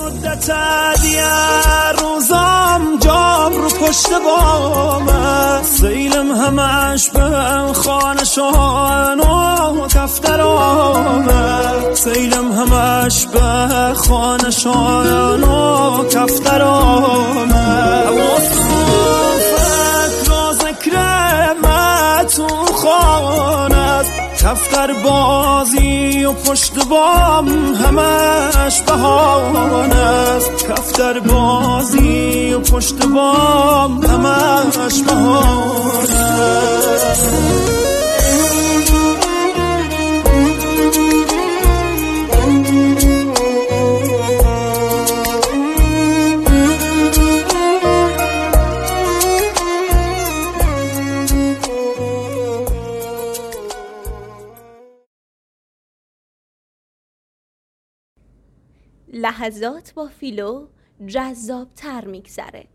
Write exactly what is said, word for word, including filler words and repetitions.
مدت دیه روزام جام رو پشت بامه، سیلم همش به خانه شان و کفترامه، سیلم همش به خانه شان و کفترامه. واسه فکر و ذکر من تو خانه، کفتر بازی و پشت بام همش بهانه است، کفتر بازی و پشت بام همش بهانه است. لحظات با فیلو جذاب تر میگذره.